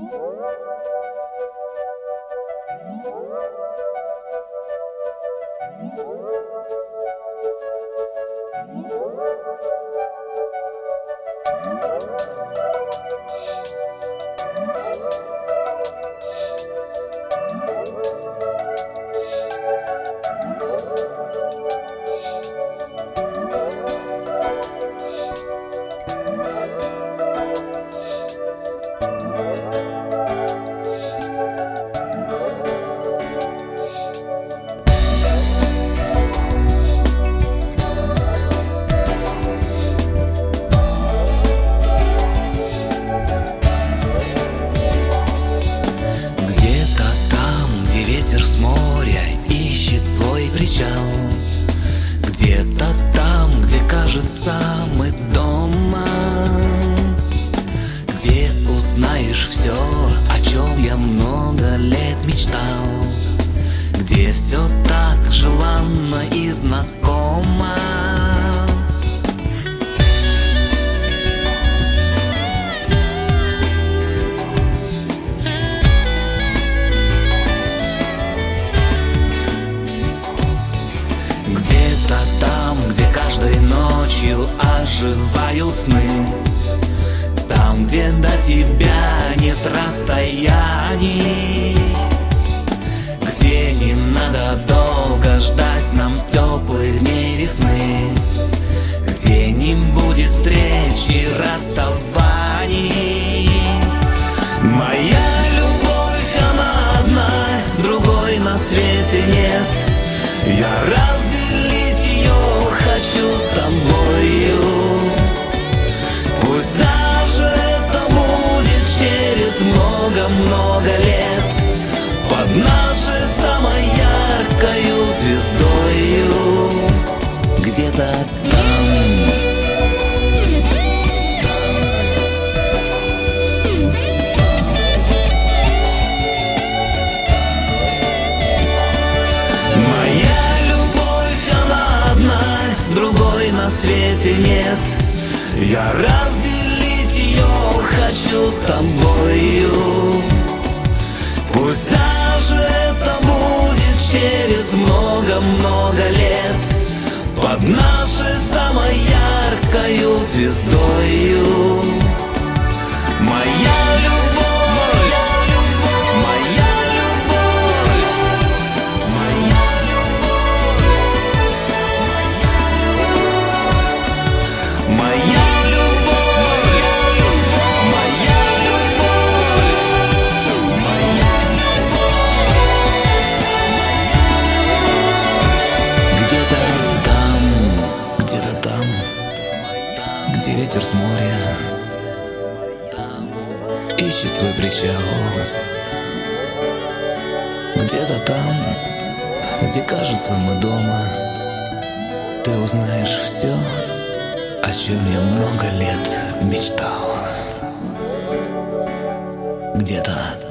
Где-то там, где кажется мы дома, где узнаешь все, о чем я много лет мечтал, где все так желанно и знакомо. Где-то там, где каждой ночью оживают сны, там, где до тебя нет расстояний, где не надо долго ждать нам теплых дней весны, где не будет встреч и расставаний. Моя любовь, она одна, другой на свете нет. Я разделить ее хочу с тобою. Пусть даже это будет через много-много лет, под нашей самой яркою звездою. Где-то там. На свете нет. Я разделить ее хочу с тобою. Пусть даже это будет через много-много лет, под нашей самой яркою звездою. Моя любовь. Где ветер с моря ищет свой причал, где-то там, где кажется мы дома, ты узнаешь все, о чем я много лет мечтал. Где-то